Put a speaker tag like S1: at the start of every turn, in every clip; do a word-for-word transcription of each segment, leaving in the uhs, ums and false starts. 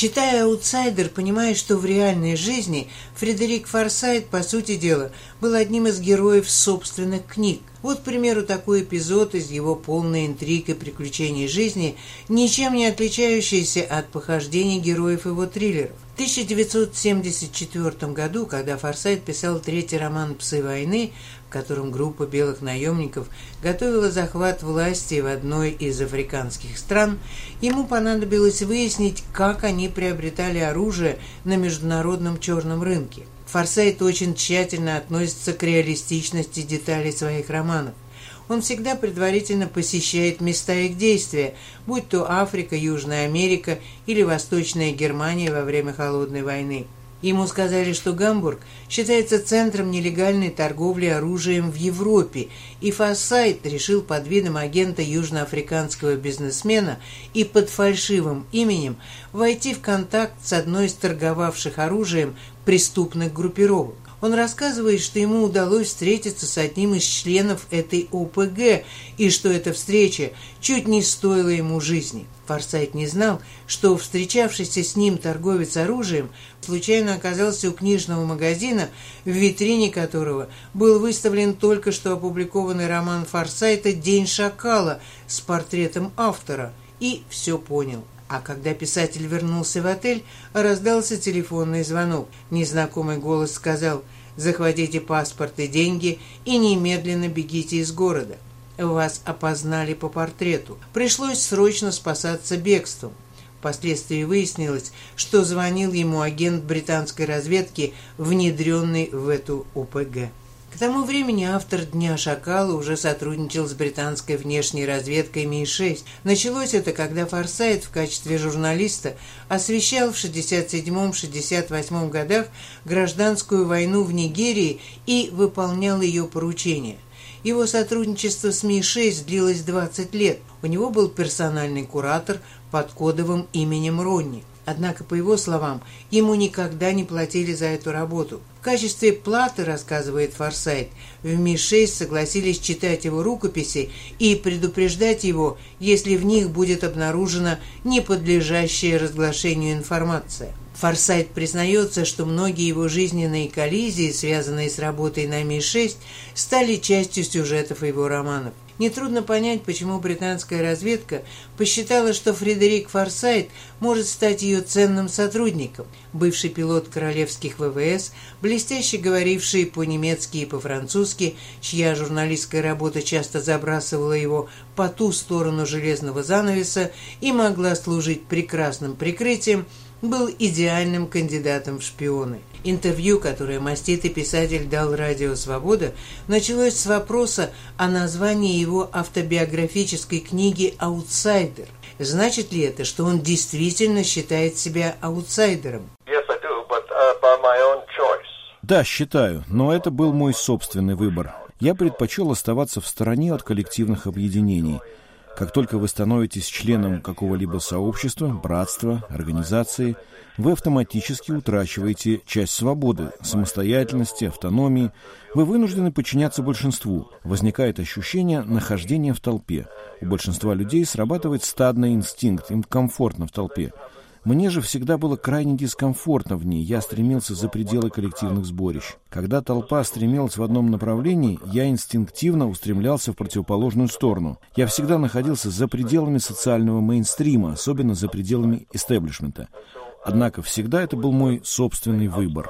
S1: Читая «Аутсайдер», понимаешь, что в реальной жизни Фредерик Форсайт, по сути дела, был одним из героев собственных книг. Вот, к примеру, такой эпизод из его полной интриг и приключений жизни, ничем не отличающийся от похождений героев его триллеров. В тысяча девятьсот семьдесят четвёртом году, когда Форсайт писал третий роман «Псы войны», в котором группа белых наемников готовила захват власти в одной из африканских стран, ему понадобилось выяснить, как они приобретали оружие на международном черном рынке. Форсайт очень тщательно относится к реалистичности деталей своих романов. Он всегда предварительно посещает места их действия, будь то Африка, Южная Америка или Восточная Германия во время Холодной войны. Ему сказали, что Гамбург считается центром нелегальной торговли оружием в Европе, и Форсайт решил под видом агента южноафриканского бизнесмена и под фальшивым именем войти в контакт с одной из торговавших оружием преступных группировок. Он рассказывает, что ему удалось встретиться с одним из членов этой о пэ гэ, и что эта встреча чуть не стоила ему жизни. Форсайт не знал, что встречавшийся с ним торговец оружием случайно оказался у книжного магазина, в витрине которого был выставлен только что опубликованный роман Форсайта «День шакала» с портретом автора, и все понял. А когда писатель вернулся в отель, раздался телефонный звонок. Незнакомый голос сказал: «Захватите паспорт и деньги и немедленно бегите из города. Вас опознали по портрету». Пришлось срочно спасаться бегством. Впоследствии выяснилось, что звонил ему агент британской разведки, внедренный в эту о пэ гэ. К тому времени автор «Дня шакала» уже сотрудничал с британской внешней разведкой эм и шесть. Началось это, когда Форсайт в качестве журналиста освещал в шестьдесят седьмом — шестьдесят восьмом годах гражданскую войну в Нигерии и выполнял ее поручения. Его сотрудничество с эм и шесть длилось двадцать лет. У него был персональный куратор под кодовым именем Ронни. Однако, по его словам, ему никогда не платили за эту работу. В качестве платы, рассказывает Форсайт, в эм и шесть согласились читать его рукописи и предупреждать его, если в них будет обнаружена неподлежащая разглашению информация. Форсайт признается, что многие его жизненные коллизии, связанные с работой на эм и шесть, стали частью сюжетов его романов. Нетрудно понять, почему британская разведка посчитала, что Фредерик Форсайт может стать ее ценным сотрудником. Бывший пилот королевских вэ вэ эс, блестяще говоривший по-немецки и по-французски, чья журналистская работа часто забрасывала его по ту сторону железного занавеса и могла служить прекрасным прикрытием, был идеальным кандидатом в шпионы. Интервью, которое маститый писатель дал «Радио Свобода», началось с вопроса о названии его автобиографической книги «Аутсайдер». Значит ли это, что он действительно считает себя аутсайдером?
S2: Yes, I do, but, uh, by my own choice.
S3: Да, считаю, но это был мой собственный выбор. Я предпочел оставаться в стороне от коллективных объединений. Как только вы становитесь членом какого-либо сообщества, братства, организации, вы автоматически утрачиваете часть свободы, самостоятельности, автономии. Вы вынуждены подчиняться большинству. Возникает ощущение нахождения в толпе. У большинства людей срабатывает стадный инстинкт, им комфортно в толпе. Мне же всегда было крайне дискомфортно в ней, я стремился за пределы коллективных сборищ. Когда толпа стремилась в одном направлении, я инстинктивно устремлялся в противоположную сторону. Я всегда находился за пределами социального мейнстрима, особенно за пределами истеблишмента. Однако всегда это был мой собственный выбор.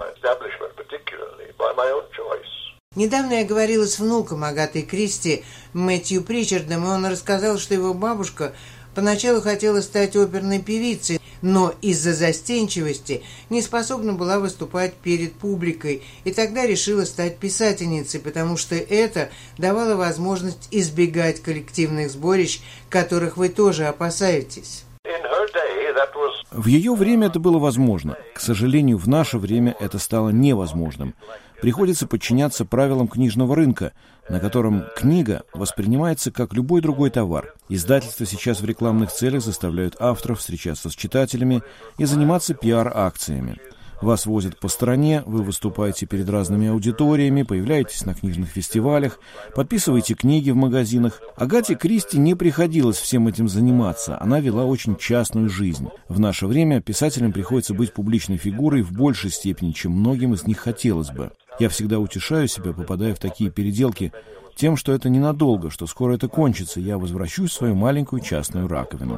S1: Недавно я говорила с внуком Агаты Кристи, Мэтью Причардом, и он рассказал, что его бабушка поначалу хотела стать оперной певицей, но из-за застенчивости не способна была выступать перед публикой, и тогда решила стать писательницей, потому что это давало возможность избегать коллективных сборищ, которых вы тоже опасаетесь.
S3: В ее время это было возможно. К сожалению, в наше время это стало невозможным. Приходится подчиняться правилам книжного рынка, на котором книга воспринимается как любой другой товар. Издательства сейчас в рекламных целях заставляют авторов встречаться с читателями и заниматься пиар-акциями. Вас возят по стране, вы выступаете перед разными аудиториями, появляетесь на книжных фестивалях, подписываете книги в магазинах. Агате Кристи не приходилось всем этим заниматься, она вела очень частную жизнь. В наше время писателям приходится быть публичной фигурой в большей степени, чем многим из них хотелось бы. Я всегда утешаю себя, попадая в такие переделки, тем, что это ненадолго, что скоро это кончится, я возвращусь в свою маленькую частную раковину.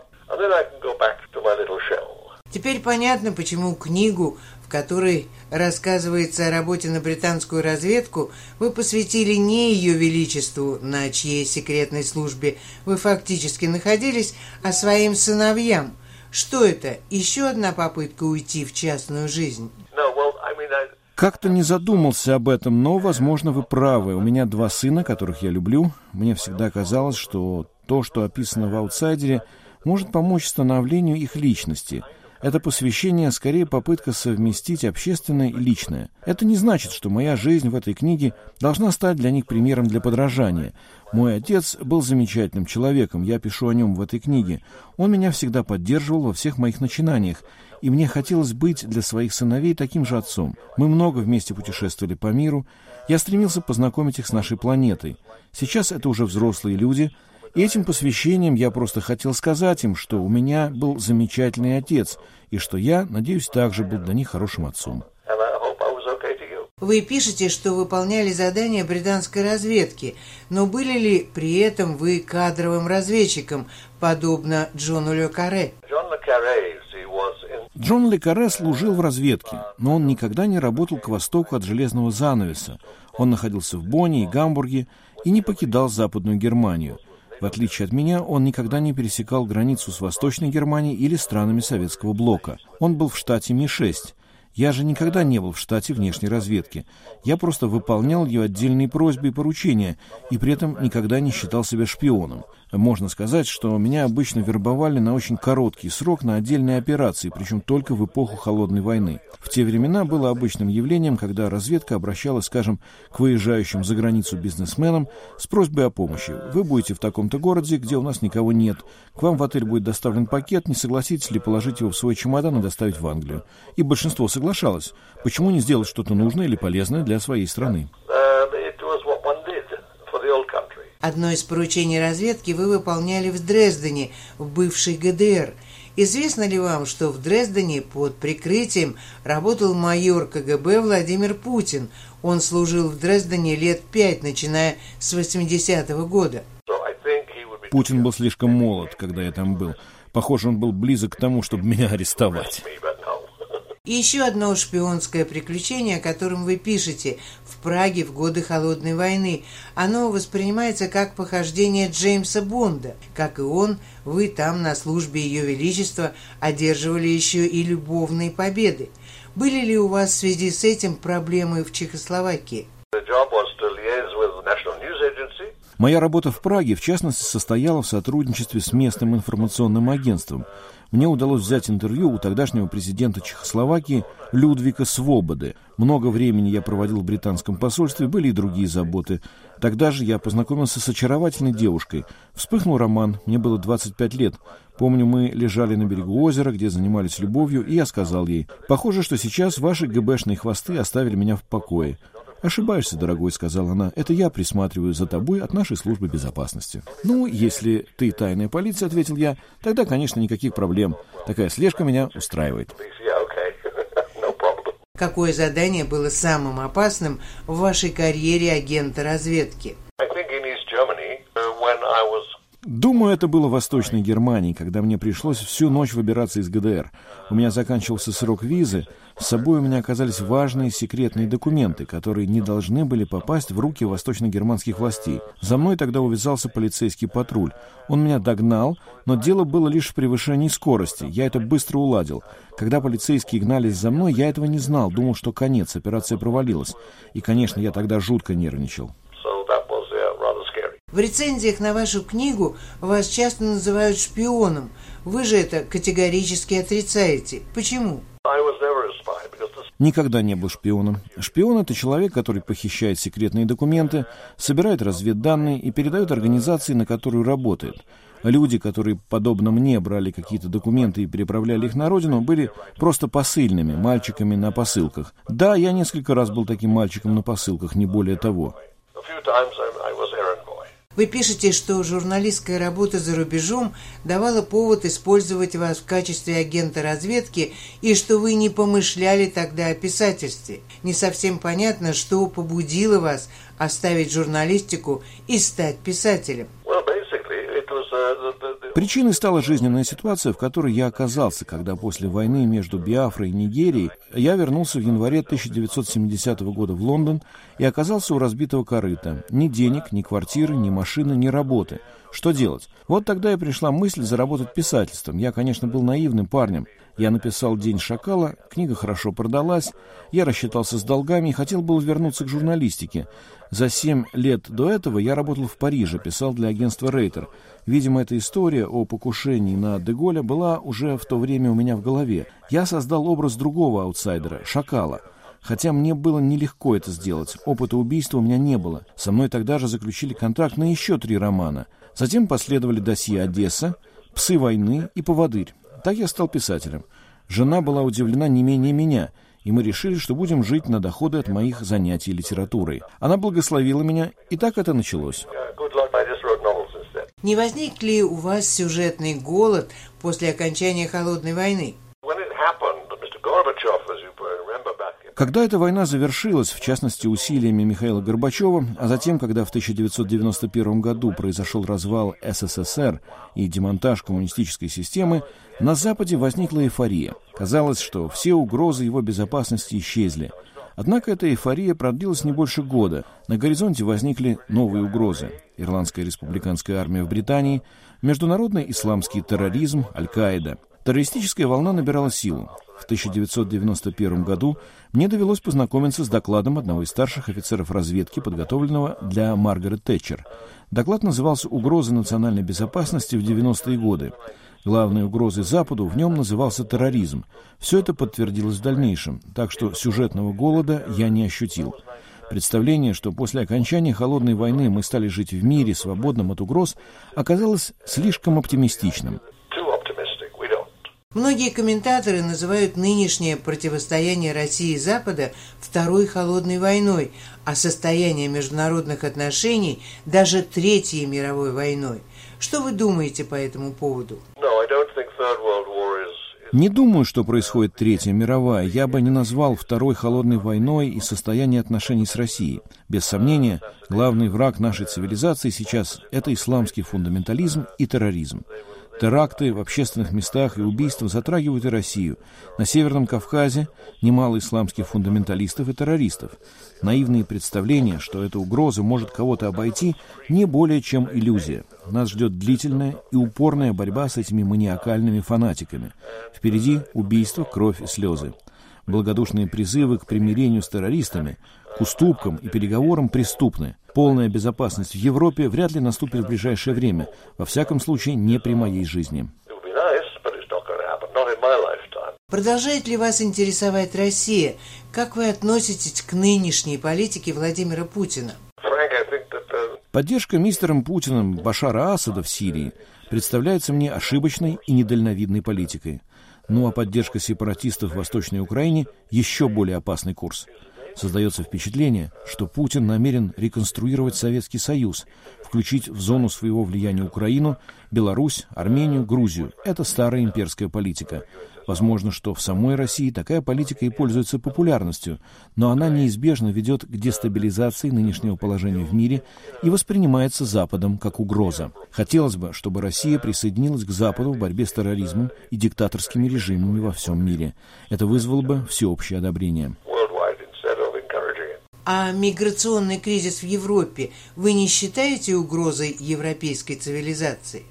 S1: Теперь понятно, почему книгу, в которой рассказывается о работе на британскую разведку, вы посвятили не Ее Величеству, на чьей секретной службе вы фактически находились, а своим сыновьям. Что это? Еще одна попытка уйти в частную жизнь?
S3: Как-то не задумался об этом, но, возможно, вы правы. У меня два сына, которых я люблю. Мне всегда казалось, что то, что описано в «Аутсайдере», может помочь становлению их личности. Это посвящение скорее попытка совместить общественное и личное. Это не значит, что моя жизнь в этой книге должна стать для них примером для подражания. Мой отец был замечательным человеком, я пишу о нем в этой книге. Он меня всегда поддерживал во всех моих начинаниях, и мне хотелось быть для своих сыновей таким же отцом. Мы много вместе путешествовали по миру, я стремился познакомить их с нашей планетой. Сейчас это уже взрослые люди, и этим посвящением я просто хотел сказать им, что у меня был замечательный отец, и что я, надеюсь, также был для них хорошим отцом.
S1: Вы пишете, что выполняли задания британской разведки, но были ли при этом вы кадровым разведчиком, подобно Джону Ле Карре?
S3: Джон Ле Карре служил в разведке, но он никогда не работал к востоку от железного занавеса. Он находился в Бонне и Гамбурге и не покидал Западную Германию. В отличие от меня, он никогда не пересекал границу с Восточной Германией или странами Советского блока. Он был в штате Ми шесть. Я же никогда не был в штате внешней разведки. Я просто выполнял ее отдельные просьбы и поручения, и при этом никогда не считал себя шпионом. Можно сказать, что меня обычно вербовали на очень короткий срок на отдельные операции, причем только в эпоху Холодной войны. В те времена было обычным явлением, когда разведка обращалась, скажем, к выезжающим за границу бизнесменам с просьбой о помощи. Вы будете в таком-то городе, где у нас никого нет. К вам в отель будет доставлен пакет, не согласитесь ли положить его в свой чемодан и доставить в Англию? И большинство соглашалось. Почему не сделать что-то нужное или полезное для своей страны?
S1: Одно из поручений разведки вы выполняли в Дрездене, в бывшей Гэ Дэ Эр. Известно ли вам, что в Дрездене под прикрытием работал майор Ка Гэ Бэ Владимир Путин? Он служил в Дрездене лет пять, начиная с восьмидесятого года.
S3: Путин был слишком молод, когда я там был. Похоже, он был близок к тому, чтобы меня арестовать.
S1: И еще одно шпионское приключение, о котором вы пишете, в Праге в годы Холодной войны. Оно воспринимается как похождение Джеймса Бонда. Как и он, вы там на службе Ее Величества одерживали еще и любовные победы. Были ли у вас в связи с этим проблемы в Чехословакии?
S3: Моя работа в Праге, в частности, состояла в сотрудничестве с местным информационным агентством. Мне удалось взять интервью у тогдашнего президента Чехословакии Людвика Свободы. Много времени я проводил в британском посольстве, были и другие заботы. Тогда же я познакомился с очаровательной девушкой. Вспыхнул роман, мне было двадцать пять лет. Помню, мы лежали на берегу озера, где занимались любовью, и я сказал ей: «Похоже, что сейчас ваши гэ бэ-шные хвосты оставили меня в покое». «Ошибаешься, дорогой», — сказала она, — «это я присматриваю за тобой от нашей службы безопасности». «Ну, если ты тайная полиция», — ответил я, — «тогда, конечно, никаких проблем. Такая слежка меня устраивает».
S1: Какое задание было самым опасным в вашей карьере агента разведки?
S3: Думаю, это было в Восточной Германии, когда мне пришлось всю ночь выбираться из Гэ Дэ Эр. У меня заканчивался срок визы, с собой у меня оказались важные секретные документы, которые не должны были попасть в руки восточно-германских властей. За мной тогда увязался полицейский патруль. Он меня догнал, но дело было лишь в превышении скорости. Я это быстро уладил. Когда полицейские гнались за мной, я этого не знал, думал, что конец, операция провалилась. И, конечно, я тогда жутко нервничал.
S1: В рецензиях на вашу книгу вас часто называют шпионом. Вы же это категорически отрицаете. Почему?
S3: Никогда не был шпионом. Шпион — это человек, который похищает секретные документы, собирает разведданные и передает организации, на которую работает. Люди, которые, подобно мне, брали какие-то документы и переправляли их на родину, были просто посыльными, мальчиками на посылках. Да, я несколько раз был таким мальчиком на посылках, не более того.
S1: Вы пишете, что журналистская работа за рубежом давала повод использовать вас в качестве агента разведки и что вы не помышляли тогда о писательстве. Не совсем понятно, что побудило вас оставить журналистику и стать писателем.
S3: Причиной стала жизненная ситуация, в которой я оказался, когда после войны между Биафрой и Нигерией я вернулся в январе тысяча девятьсот семидесятого года в Лондон и оказался у разбитого корыта. Ни денег, ни квартиры, ни машины, ни работы. Что делать? Вот тогда и пришла мысль заработать писательством. Я, конечно, был наивным парнем. Я написал «День шакала», книга хорошо продалась, я рассчитался с долгами и хотел было вернуться к журналистике. За семь лет до этого я работал в Париже, писал для агентства «Рейтер». Видимо, эта история о покушении на Деголя была уже в то время у меня в голове. Я создал образ другого аутсайдера, шакала. Хотя мне было нелегко это сделать, опыта убийства у меня не было. Со мной тогда же заключили контракт на еще три романа. Затем последовали «Досье Одесса», «Псы войны» и «Поводырь». Так я стал писателем. Жена была удивлена не менее меня, и мы решили, что будем жить на доходы от моих занятий литературой. Она благословила меня, и так это началось.
S1: Не возник ли у вас сюжетный голод после окончания Холодной войны?
S3: Когда эта война завершилась, в частности усилиями Михаила Горбачева, а затем, когда в тысяча девятьсот девяносто первом году произошел развал эс эс эс эр и демонтаж коммунистической системы, на Западе возникла эйфория. Казалось, что все угрозы его безопасности исчезли. Однако эта эйфория продлилась не больше года. На горизонте возникли новые угрозы. Ирландская республиканская армия в Британии, международный исламский терроризм, Аль-Каида. Террористическая волна набирала силу. В тысяча девятьсот девяносто первом году мне довелось познакомиться с докладом одного из старших офицеров разведки, подготовленного для Маргарет Тэтчер. Доклад назывался «Угрозы национальной безопасности в девяностые годы». Главной угрозой Западу в нем назывался терроризм. Все это подтвердилось в дальнейшем, так что сюжетного голода я не ощутил. Представление, что после окончания Холодной войны мы стали жить в мире, свободном от угроз, оказалось слишком оптимистичным.
S1: Многие комментаторы называют нынешнее противостояние России и Запада Второй холодной войной, а состояние международных отношений даже Третьей мировой войной. Что вы думаете по этому поводу?
S3: Не думаю, что происходит Третья мировая. Я бы не назвал Второй холодной войной и состояние отношений с Россией. Без сомнения, главный враг нашей цивилизации сейчас – это исламский фундаментализм и терроризм. Теракты в общественных местах и убийства затрагивают и Россию. На Северном Кавказе немало исламских фундаменталистов и террористов. Наивные представления, что эта угроза может кого-то обойти, не более чем иллюзия. Нас ждет длительная и упорная борьба с этими маниакальными фанатиками. Впереди убийство, кровь и слезы. Благодушные призывы к примирению с террористами, к уступкам и переговорам преступны. Полная безопасность в Европе вряд ли наступит в ближайшее время, во всяком случае не при моей жизни.
S1: Продолжает ли вас интересовать Россия? Как вы относитесь к нынешней политике Владимира Путина?
S3: Поддержка мистером Путиным Башара Асада в Сирии представляется мне ошибочной и недальновидной политикой. Ну а поддержка сепаратистов в Восточной Украине – еще более опасный курс. Создается впечатление, что Путин намерен реконструировать Советский Союз, включить в зону своего влияния Украину, Беларусь, Армению, Грузию. Это старая имперская политика. Возможно, что в самой России такая политика и пользуется популярностью, но она неизбежно ведет к дестабилизации нынешнего положения в мире и воспринимается Западом как угроза. Хотелось бы, чтобы Россия присоединилась к Западу в борьбе с терроризмом и диктаторскими режимами во всем мире. Это вызвало бы всеобщее одобрение.
S1: А миграционный кризис в Европе вы не считаете угрозой европейской цивилизации?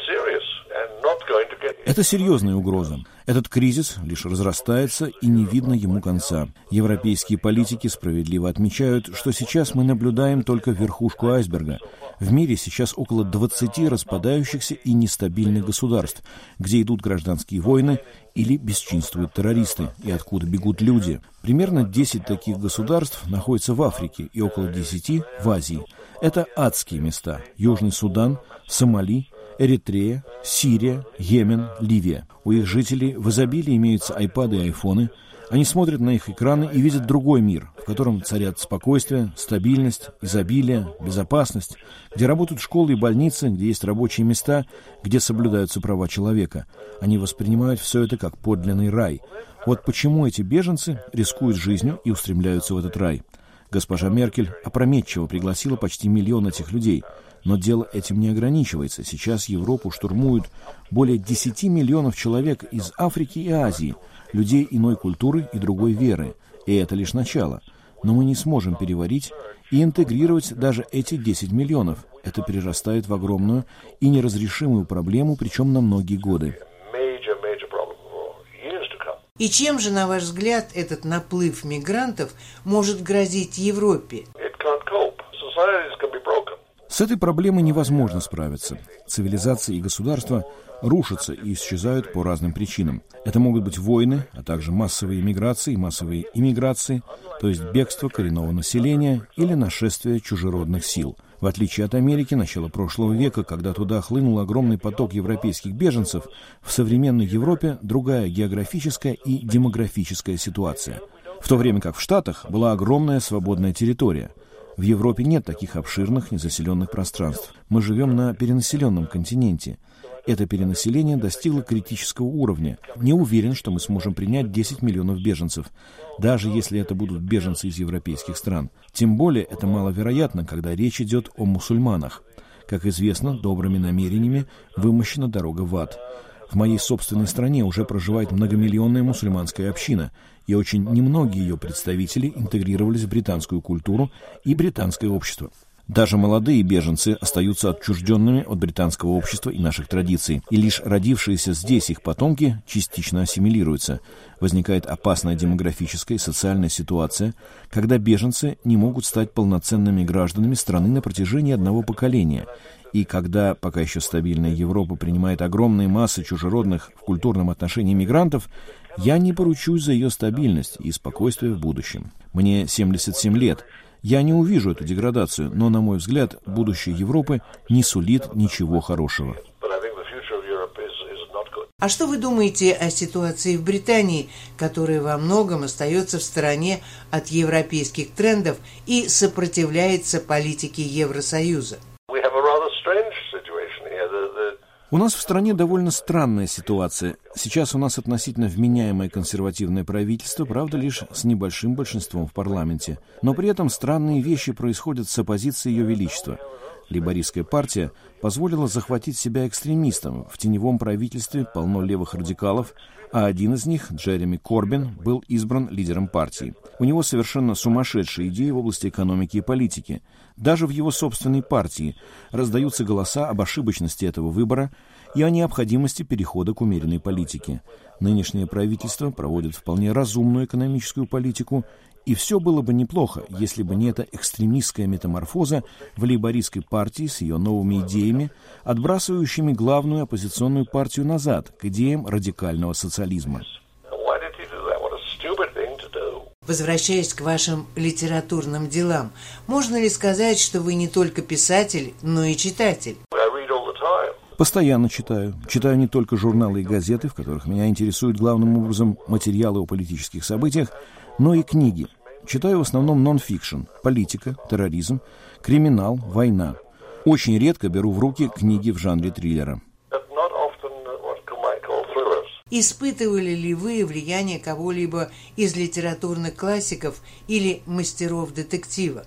S3: Это серьезная угроза. Этот кризис лишь разрастается, и не видно ему конца. Европейские политики справедливо отмечают, что сейчас мы наблюдаем только верхушку айсберга. В мире сейчас около двадцати распадающихся и нестабильных государств, где идут гражданские войны или бесчинствуют террористы, и откуда бегут люди. Примерно десять таких государств находятся в Африке и около десяти в Азии. Это адские места. Южный Судан, Сомали, Эритрея, Сирия, Йемен, Ливия. У их жителей в изобилии имеются айпады и айфоны. Они смотрят на их экраны и видят другой мир, в котором царят спокойствие, стабильность, изобилие, безопасность, где работают школы и больницы, где есть рабочие места, где соблюдаются права человека. Они воспринимают все это как подлинный рай. Вот почему эти беженцы рискуют жизнью и устремляются в этот рай. Госпожа Меркель опрометчиво пригласила почти миллион этих людей. Но дело этим не ограничивается. Сейчас Европу штурмуют более десяти миллионов человек из Африки и Азии, людей иной культуры и другой веры. И это лишь начало. Но мы не сможем переварить и интегрировать даже эти десять миллионов. Это перерастает в огромную и неразрешимую проблему, причем на многие годы.
S1: И чем же, на ваш взгляд, этот наплыв мигрантов может грозить Европе?
S3: С этой проблемой невозможно справиться. Цивилизации и государства рушатся и исчезают по разным причинам. Это могут быть войны, а также массовые миграции и массовые иммиграции, то есть бегство коренного населения или нашествие чужеродных сил. В отличие от Америки начала прошлого века, когда туда хлынул огромный поток европейских беженцев, в современной Европе другая географическая и демографическая ситуация. В то время как в Штатах была огромная свободная территория. В Европе нет таких обширных незаселенных пространств. Мы живем на перенаселенном континенте. Это перенаселение достигло критического уровня. Не уверен, что мы сможем принять десять миллионов беженцев, даже если это будут беженцы из европейских стран. Тем более это маловероятно, когда речь идет о мусульманах. Как известно, добрыми намерениями вымощена дорога в ад. В моей собственной стране уже проживает многомиллионная мусульманская община, и очень немногие ее представители интегрировались в британскую культуру и британское общество. Даже молодые беженцы остаются отчужденными от британского общества и наших традиций, и лишь родившиеся здесь их потомки частично ассимилируются. Возникает опасная демографическая и социальная ситуация, когда беженцы не могут стать полноценными гражданами страны на протяжении одного поколения. И когда пока еще стабильная Европа принимает огромные массы чужеродных в культурном отношении мигрантов, я не поручусь за ее стабильность и спокойствие в будущем. Мне семьдесят семь лет. Я не увижу эту деградацию, но, на мой взгляд, будущее Европы не сулит ничего хорошего.
S1: А что вы думаете о ситуации в Британии, которая во многом остается в стороне от европейских трендов и сопротивляется политике Евросоюза?
S3: У нас в стране довольно странная ситуация. Сейчас у нас относительно вменяемое консервативное правительство, правда, лишь с небольшим большинством в парламенте. Но при этом странные вещи происходят с оппозицией Ее Величества. Лейбористская партия позволила захватить себя экстремистам. В теневом правительстве полно левых радикалов, а один из них, Джереми Корбин, был избран лидером партии. У него совершенно сумасшедшие идеи в области экономики и политики. Даже в его собственной партии раздаются голоса об ошибочности этого выбора и о необходимости перехода к умеренной политике. Нынешнее правительство проводит вполне разумную экономическую политику, и все было бы неплохо, если бы не эта экстремистская метаморфоза в лейбористской партии с ее новыми идеями, отбрасывающими главную оппозиционную партию назад к идеям радикального социализма.
S1: Возвращаясь к вашим литературным делам, можно ли сказать, что вы не только писатель, но и читатель?
S3: Постоянно читаю. Читаю не только журналы и газеты, в которых меня интересуют главным образом материалы о политических событиях, но и книги. Читаю в основном нон-фикшн, политика, терроризм, криминал, война. Очень редко беру в руки книги в жанре триллера.
S1: Испытывали ли вы влияние кого-либо из литературных классиков или мастеров детектива?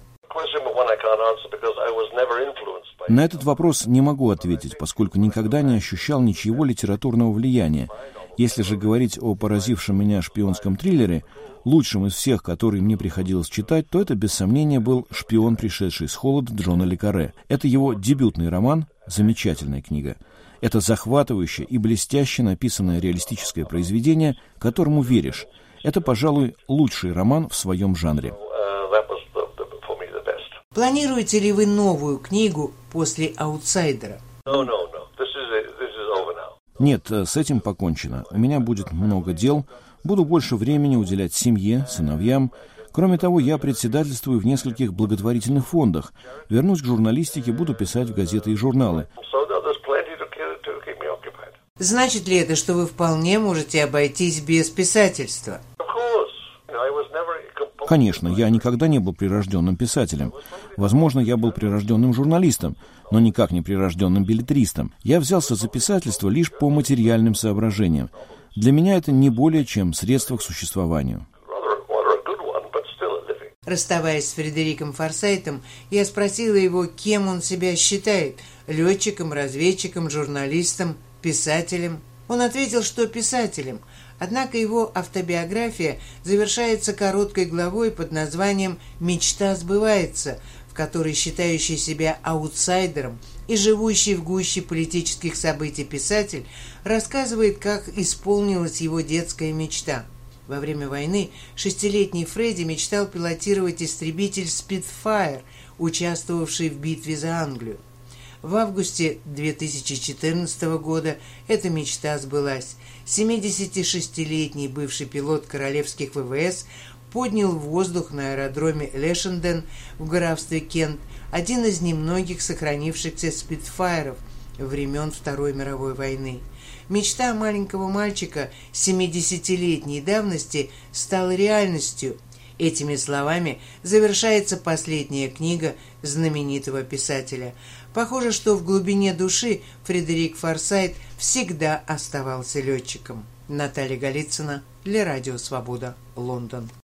S3: На этот вопрос не могу ответить, поскольку никогда не ощущал ничего литературного влияния. Если же говорить о поразившем меня шпионском триллере, лучшим из всех, который мне приходилось читать, то это, без сомнения, был «Шпион, пришедший с холода» Джона ле Карре. Это его дебютный роман, замечательная книга. Это захватывающее и блестяще написанное реалистическое произведение, которому веришь. Это, пожалуй, лучший роман в своем жанре.
S1: Планируете ли вы новую книгу после «Аутсайдера»?
S3: Нет, с этим покончено. У меня будет много дел, буду больше времени уделять семье, сыновьям. Кроме того, я председательствую в нескольких благотворительных фондах. Вернусь к журналистике, буду писать в газеты и журналы.
S1: Значит ли это, что вы вполне можете обойтись без писательства?
S3: Конечно, я никогда не был прирожденным писателем. Возможно, я был прирожденным журналистом, но никак не прирожденным беллетристом. Я взялся за писательство лишь по материальным соображениям. Для меня это не более чем средство к существованию.
S1: Расставаясь с Фредериком Форсайтом, я спросила его, кем он себя считает – летчиком, разведчиком, журналистом, писателем. Он ответил, что писателем, однако его автобиография завершается короткой главой под названием «Мечта сбывается», в которой считающий себя аутсайдером и живущий в гуще политических событий писатель рассказывает, как исполнилась его детская мечта. Во время войны шестилетний Фредди мечтал пилотировать истребитель Spitfire, участвовавший в битве за Англию. В августе две тысячи четырнадцатого года эта мечта сбылась. семидесятишестилетний бывший пилот королевских ВВС поднял в воздух на аэродроме Лешенден в графстве Кент один из немногих сохранившихся спитфайров времен Второй мировой войны. Мечта маленького мальчика семидесятилетней давности стала реальностью. Этими словами завершается последняя книга знаменитого писателя. Похоже, что в глубине души Фредерик Форсайт всегда оставался летчиком. Наталья Голицына для Радио Свобода, Лондон.